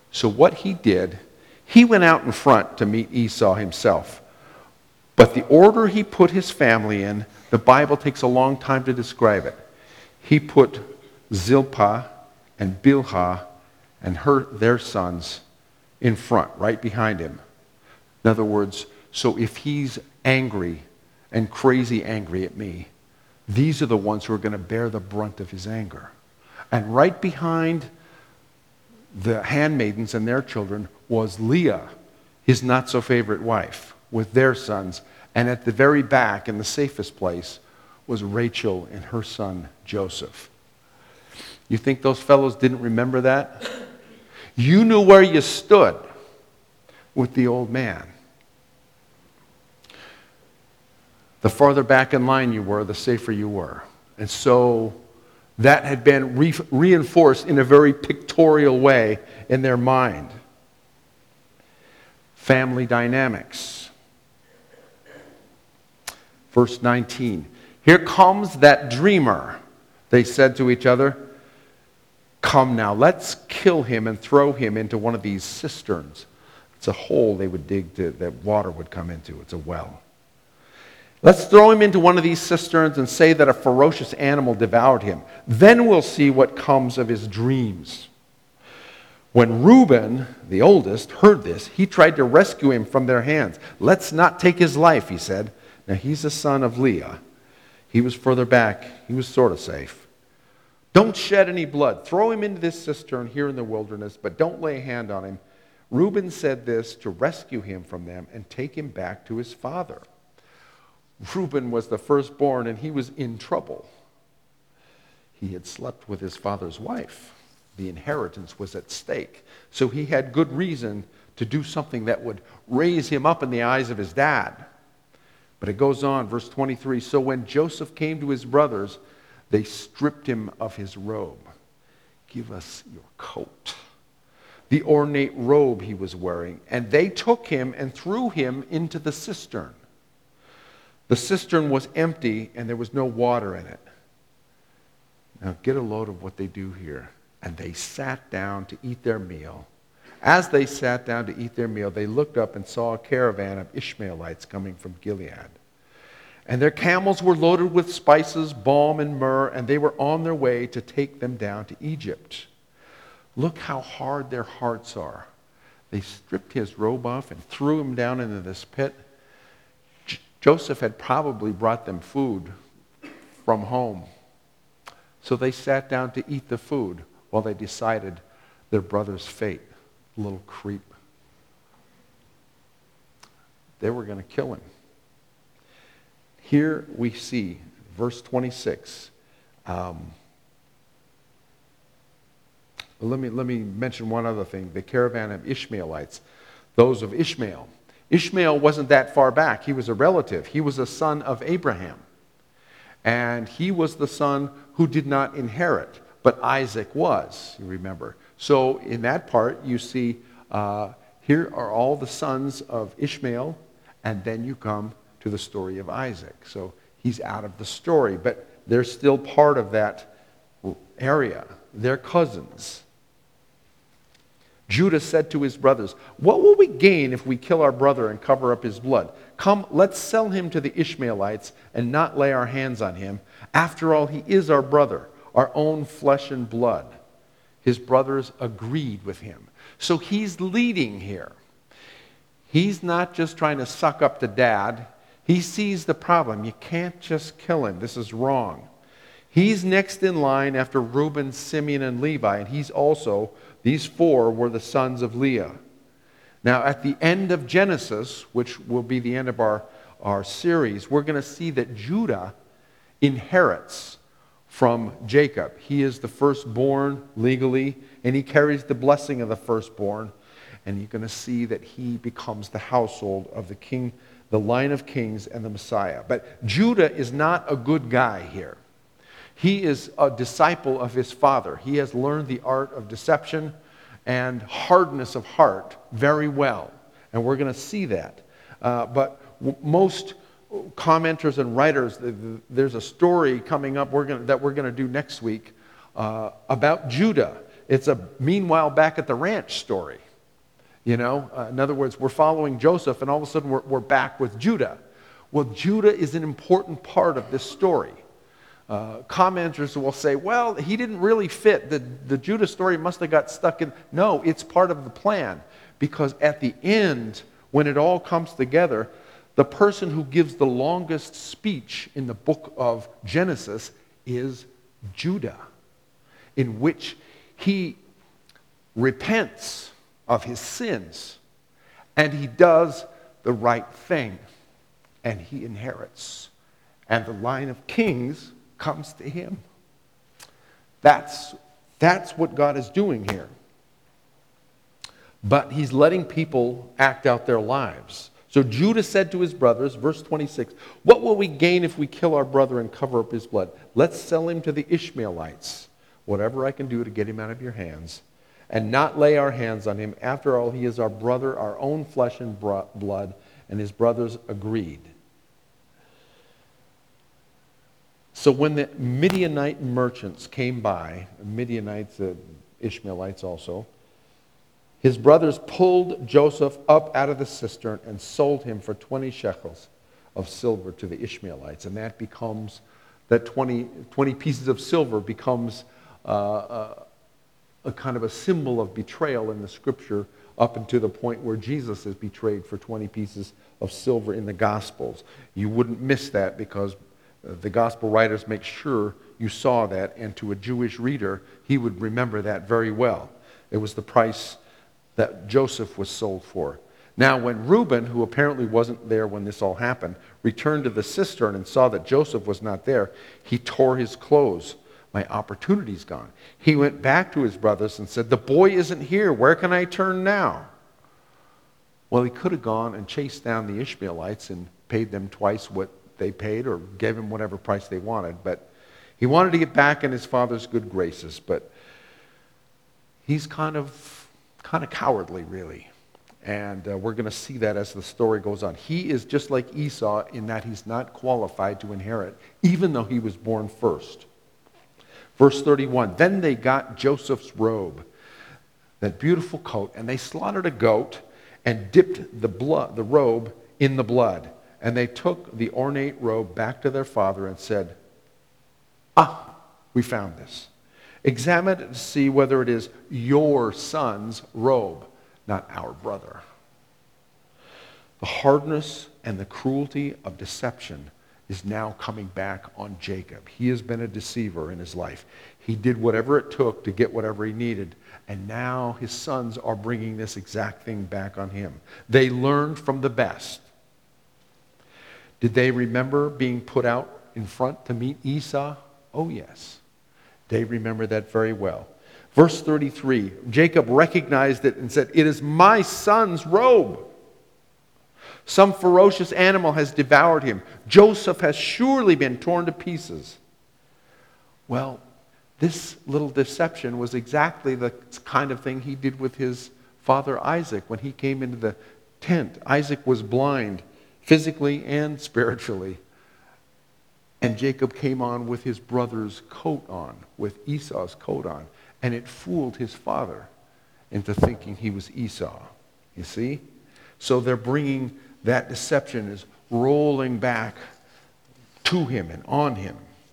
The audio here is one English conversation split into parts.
So what he did, he went out in front to meet Esau himself. But the order he put his family in, the Bible takes a long time to describe it. He put Zilpah and Bilhah and their sons in front, right behind him. In other words, so if he's angry and crazy angry at me, these are the ones who are going to bear the brunt of his anger. And right behind the handmaidens and their children was Leah, his not-so-favorite wife, with their sons. And at the very back, in the safest place, was Rachel and her son Joseph. You think those fellows didn't remember that? You knew where you stood with the old man. The farther back in line you were, the safer you were. And so that had been reinforced in a very pictorial way in their mind. Family dynamics. Verse 19. Here comes that dreamer, they said to each other. Come now, let's kill him and throw him into one of these cisterns. It's a hole they would dig that water would come into. It's a well. Let's throw him into one of these cisterns and say that a ferocious animal devoured him. Then we'll see what comes of his dreams. When Reuben, the oldest, heard this, he tried to rescue him from their hands. Let's not take his life, he said. Now he's the son of Leah. He was further back. He was sort of safe. Don't shed any blood. Throw him into this cistern here in the wilderness, but don't lay a hand on him. Reuben said this to rescue him from them and take him back to his father. Reuben was the firstborn, and he was in trouble. He had slept with his father's wife. The inheritance was at stake. So he had good reason to do something that would raise him up in the eyes of his dad. But it goes on, verse 23. So when Joseph came to his brothers, they stripped him of his robe. Give us your coat. The ornate robe he was wearing. And they took him and threw him into the cistern. The cistern was empty and there was no water in it. Now get a load of what they do here. And they sat down to eat their meal. As they sat down to eat their meal, they looked up and saw a caravan of Ishmaelites coming from Gilead. And their camels were loaded with spices, balm, and myrrh, and they were on their way to take them down to Egypt. Look how hard their hearts are. They stripped his robe off and threw him down into this pit. Joseph had probably brought them food from home. So they sat down to eat the food while they decided their brother's fate. Little creep. They were going to kill him. Here we see, verse 26. Let me mention one other thing. The caravan of Ishmaelites, those of Ishmael. Ishmael wasn't that far back. He was a relative. He was a son of Abraham. And he was the son who did not inherit, but Isaac was, you remember. So in that part, you see, here are all the sons of Ishmael, and then you come to the story of Isaac. So he's out of the story, but they're still part of that area. They're cousins. Judah said to his brothers, what will we gain if we kill our brother and cover up his blood? Come, let's sell him to the Ishmaelites and not lay our hands on him. After all, he is our brother, our own flesh and blood. His brothers agreed with him. So he's leading here. He's not just trying to suck up to dad. He sees the problem. You can't just kill him. This is wrong. He's next in line after Reuben, Simeon, and Levi, and he's also, these four were the sons of Leah. Now, at the end of Genesis, which will be the end of our series, we're going to see that Judah inherits from Jacob. He is the firstborn legally, and he carries the blessing of the firstborn. And you're going to see that he becomes the household of the king, the line of kings, and the Messiah. But Judah is not a good guy here. He is a disciple of his father. He has learned the art of deception and hardness of heart very well. And we're going to see that. But most commenters and writers, there's a story coming up that we're going to do next week about Judah. it's a meanwhile back at the ranch story. In other words, we're following Joseph, and all of a sudden we're back with Judah. Well, Judah is an important part of this story. Commenters will say, well, he didn't really fit. The Judah story must have got stuck in. No, it's part of the plan. Because at the end, when it all comes together, the person who gives the longest speech in the book of Genesis is Judah, in which he repents of his sins, and he does the right thing, and he inherits, and the line of kings comes to him. That's what God is doing here. But he's letting people act out their lives. So Judah said to his brothers, verse 26, "What will we gain if we kill our brother and cover up his blood? Let's sell him to the Ishmaelites. Whatever I can do to get him out of your hands, and not lay our hands on him. After all, he is our brother, our own flesh and blood." And his brothers agreed. So when the Midianite merchants came by, Midianites, Ishmaelites also, his brothers pulled Joseph up out of the cistern and sold him for 20 shekels of silver to the Ishmaelites. And that becomes, that 20 pieces of silver becomes a kind of a symbol of betrayal in the scripture, up until the point where Jesus is betrayed for 20 pieces of silver in the Gospels. You wouldn't miss that, because the Gospel writers make sure you saw that, and to a Jewish reader, he would remember that very well. It was the price that Joseph was sold for. Now, when Reuben, who apparently wasn't there when this all happened, returned to the cistern and saw that Joseph was not there, he tore his clothes. My opportunity's gone. He went back to his brothers and said, "The boy isn't here. Where can I turn now?" Well, he could have gone and chased down the Ishmaelites and paid them twice what they paid, or gave them whatever price they wanted. But he wanted to get back in his father's good graces. But he's kind of cowardly, really. And we're going to see that as the story goes on. He is just like Esau in that he's not qualified to inherit, even though he was born first. Verse 31, "Then they got Joseph's robe," that beautiful coat, "and they slaughtered a goat and dipped the robe in the blood. And they took the ornate robe back to their father and said, 'Ah, we found this. Examine it to see whether it is your son's robe, not our brother.'" The hardness and the cruelty of deception is now coming back on Jacob. He has been a deceiver in his life. He did whatever it took to get whatever he needed, and now his sons are bringing this exact thing back on him. They learned from the best. Did they remember being put out in front to meet Esau? Oh, yes. They remember that very well. Verse 33, Jacob recognized it and said, "It is my son's robe. Some ferocious animal has devoured him. Joseph has surely been torn to pieces." Well, this little deception was exactly the kind of thing he did with his father Isaac when he came into the tent. Isaac was blind, physically and spiritually. And Jacob came on with his brother's coat on, with Esau's coat on. And it fooled his father into thinking he was Esau. You see? So they're bringing that deception, is rolling back to him and on him.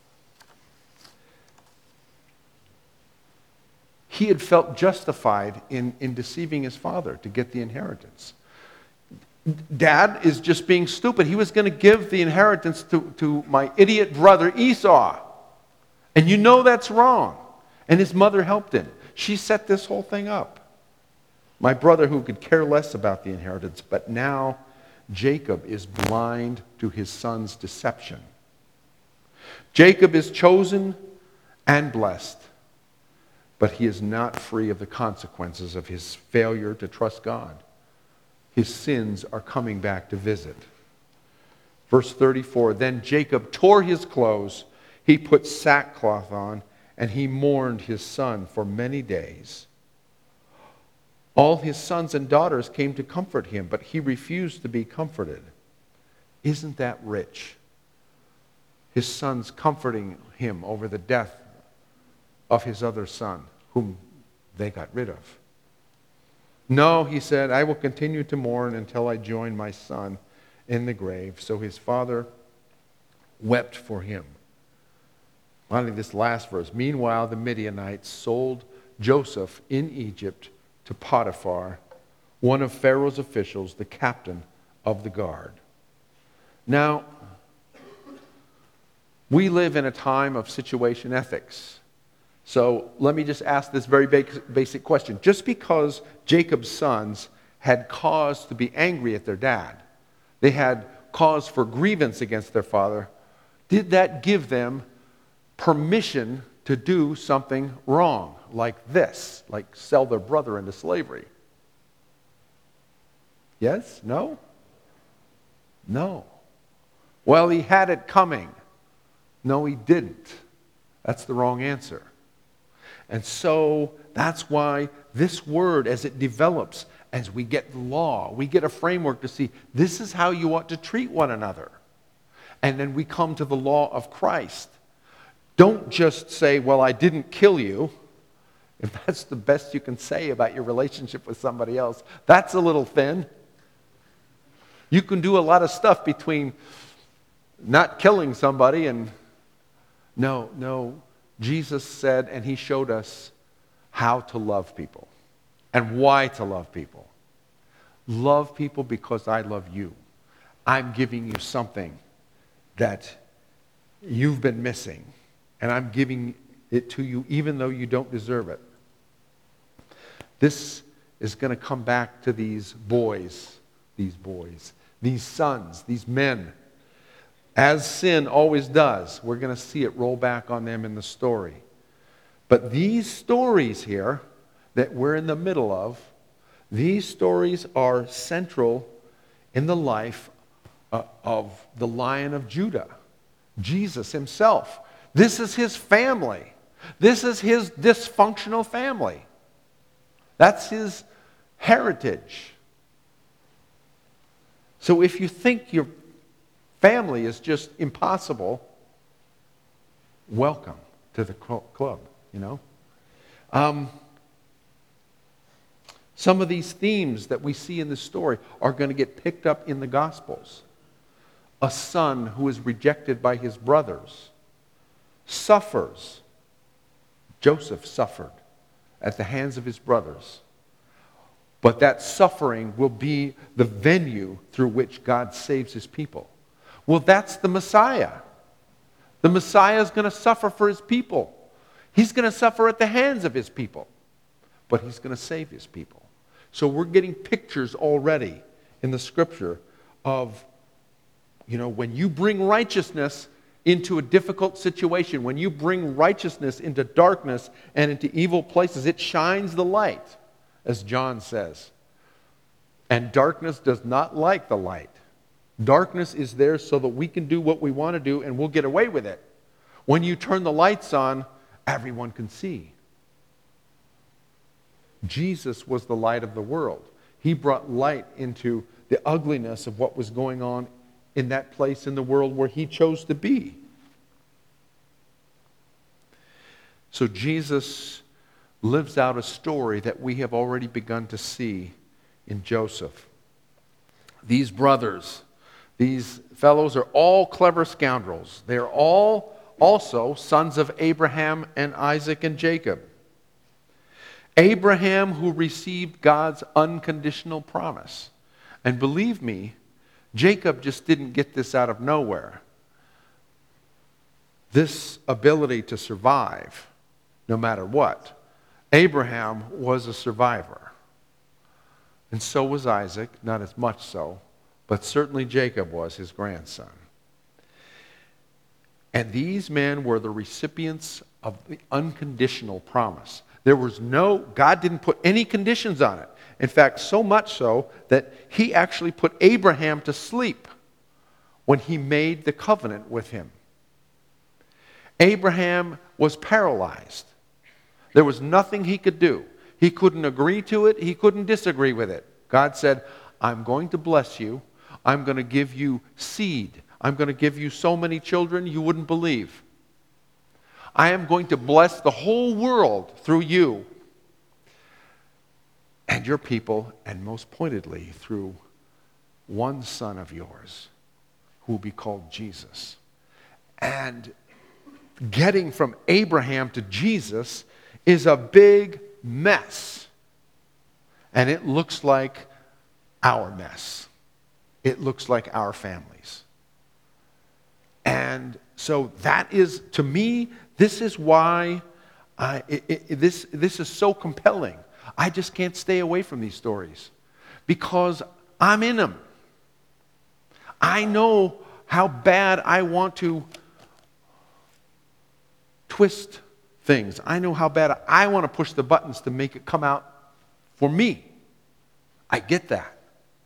He had felt justified in deceiving his father to get the inheritance. Dad is just being stupid. He was going to give the inheritance to my idiot brother Esau. And you know that's wrong. And his mother helped him. She set this whole thing up. My brother, who could care less about the inheritance, but now Jacob is blind to his son's deception. Jacob is chosen and blessed, but he is not free of the consequences of his failure to trust God. His sins are coming back to visit. Verse 34, "Then Jacob tore his clothes, he put sackcloth on, and he mourned his son for many days. All his sons and daughters came to comfort him, but he refused to be comforted." Isn't that rich? His sons comforting him over the death of his other son, whom they got rid of. No, he said, I will continue to mourn until I join my son in the grave. So his father wept for him. Finally, this last verse. Meanwhile, the Midianites sold Joseph in Egypt to Potiphar, one of Pharaoh's officials, the captain of the guard. Now, we live in a time of situation ethics. So let me just ask this very basic question. Just because Jacob's sons had cause to be angry at their dad, they had cause for grievance against their father, did that give them permission to do something wrong like this, like sell their brother into slavery? Yes? No? No. Well, he had it coming. No, he didn't. That's the wrong answer. And so that's why this word, as it develops, as we get the law, we get a framework to see this is how you ought to treat one another. And then we come to the law of Christ. Don't just say, well, I didn't kill you. If that's the best you can say about your relationship with somebody else, that's a little thin. You can do a lot of stuff between not killing somebody and no. Jesus said, and he showed us how to love people and why to love people. Love people because I love you. I'm giving you something that you've been missing, and I'm giving it to you even though you don't deserve it. This is going to come back to these boys, these sons, these men. As sin always does, we're going to see it roll back on them in the story. But these stories here that we're in the middle of, these stories are central in the life of the Lion of Judah, Jesus himself. This is his family. This is his dysfunctional family. That's his heritage. So if you think your family is just impossible, welcome to the club, Some of these themes that we see in the story are going to get picked up in the Gospels. A son who is rejected by his brothers suffers. Joseph suffered at the hands of his brothers. But that suffering will be the venue through which God saves his people. Well, that's the Messiah. The Messiah is going to suffer for his people. He's going to suffer at the hands of his people. But he's going to save his people. So we're getting pictures already in the scripture of, when you bring righteousness into a difficult situation, when you bring righteousness into darkness and into evil places, it shines the light, as John says. And darkness does not like the light. Darkness is there so that we can do what we want to do and we'll get away with it. When you turn the lights on, everyone can see. Jesus was the light of the world. He brought light into the ugliness of what was going on in that place in the world where he chose to be. So Jesus lives out a story that we have already begun to see in Joseph. These brothers, these fellows are all clever scoundrels. They're all also sons of Abraham and Isaac and Jacob. Abraham, who received God's unconditional promise. And believe me, Jacob just didn't get this out of nowhere. This ability to survive, no matter what. Abraham was a survivor. And so was Isaac, not as much so, but certainly Jacob was his grandson. And these men were the recipients of the unconditional promise. God didn't put any conditions on it. In fact, so much so that he actually put Abraham to sleep when he made the covenant with him. Abraham was paralyzed. There was nothing he could do. He couldn't agree to it. He couldn't disagree with it. God said, I'm going to bless you. I'm going to give you seed. I'm going to give you so many children you wouldn't believe. I am going to bless the whole world through you. and your people, and most pointedly through one son of yours who will be called Jesus. And getting from Abraham to Jesus is a big mess. And it looks like our mess. It looks like our families. And so that is, to me, this is why this is so compelling. I just can't stay away from these stories because I'm in them. I know how bad I want to twist things. I know how bad I want to push the buttons to make it come out for me. I get that.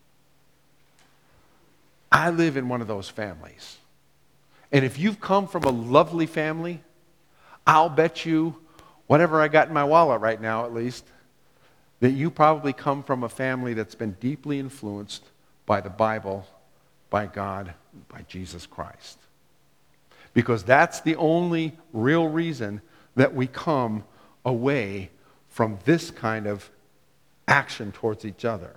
I live in one of those families. And if you've come from a lovely family, I'll bet you, whatever I got in my wallet right now at least, that you probably come from a family that's been deeply influenced by the Bible, by God, by Jesus Christ. Because that's the only real reason that we come away from this kind of action towards each other.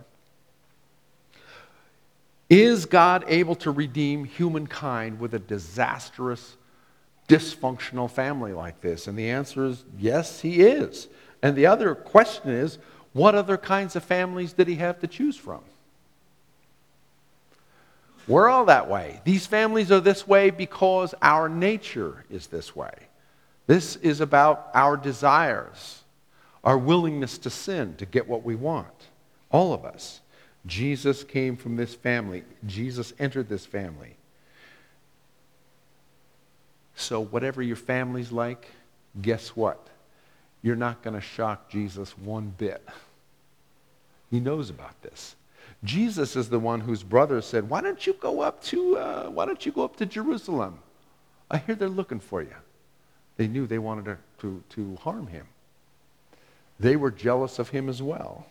Is God able to redeem humankind with a disastrous, dysfunctional family like this? And the answer is yes, He is. And the other question is, what other kinds of families did He have to choose from? We're all that way. These families are this way because our nature is this way. This is about our desires, our willingness to sin to get what we want. All of us. Jesus came from this family. Jesus entered this family. So whatever your family's like, guess what? You're not going to shock Jesus one bit. He knows about this. Jesus is the one whose brothers said, why don't you go up to Jerusalem? I hear they're looking for you. They knew they wanted to harm him. They were jealous of him as well.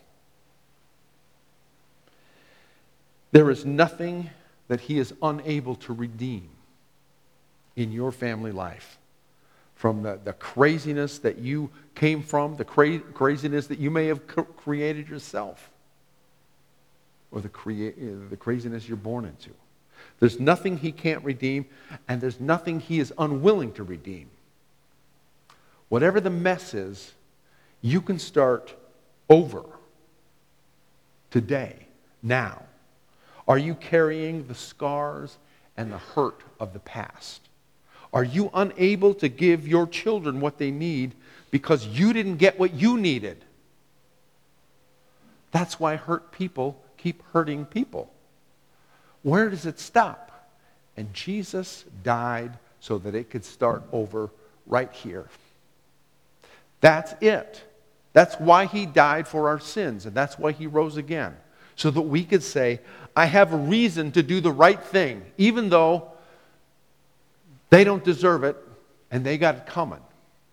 There is nothing that he is unable to redeem in your family life. From the craziness that you came from, the craziness that you may have created yourself, or the craziness you're born into. There's nothing he can't redeem, and there's nothing he is unwilling to redeem. Whatever the mess is, you can start over today, now. Are you carrying the scars and the hurt of the past? Are you unable to give your children what they need because you didn't get what you needed? That's why hurt people keep hurting people. Where does it stop? And Jesus died so that it could start over right here. That's it. That's why he died for our sins, and that's why he rose again. So that we could say, I have a reason to do the right thing, even though they don't deserve it and they got it coming.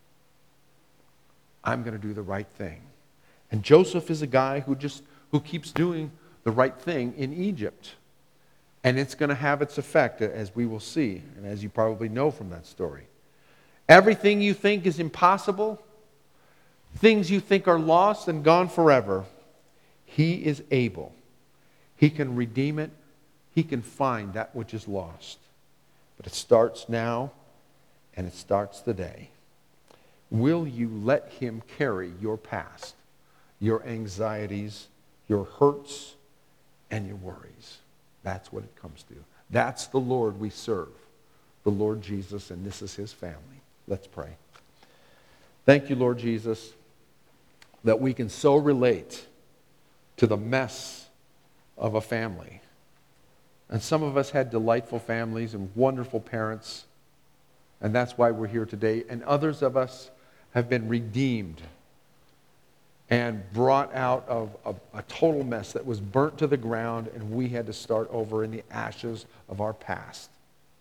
I'm going to do the right thing. And Joseph is a guy who keeps doing the right thing in Egypt. And it's going to have its effect, as we will see, and as you probably know from that story. Everything you think is impossible, things you think are lost and gone forever, he is able. He can redeem it. He can find that which is lost. But it starts now, and it starts today. Will you let him carry your past, your anxieties, your hurts, and your worries? That's what it comes to. That's the Lord we serve, the Lord Jesus, and this is his family. Let's pray. Thank you, Lord Jesus, that we can so relate to the mess of a family. And some of us had delightful families and wonderful parents, and that's why we're here today. And others of us have been redeemed and brought out of a total mess that was burnt to the ground, and we had to start over in the ashes of our past.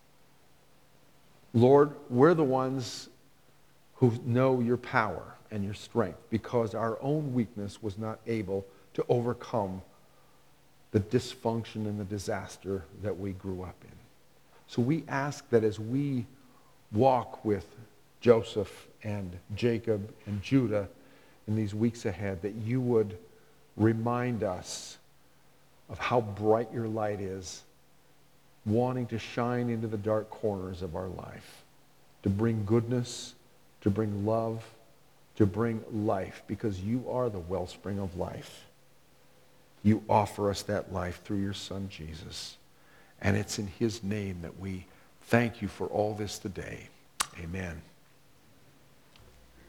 Lord, we're the ones who know your power and your strength because our own weakness was not able to overcome the dysfunction and the disaster that we grew up in. So we ask that as we walk with Joseph and Jacob and Judah in these weeks ahead, that you would Remind us of how bright your light is, wanting to shine into the dark corners of our life, to bring goodness, to bring love, to bring life, because you are the wellspring of life. You offer us that life through your Son, Jesus. And it's in his name that we thank you for all this today. Amen.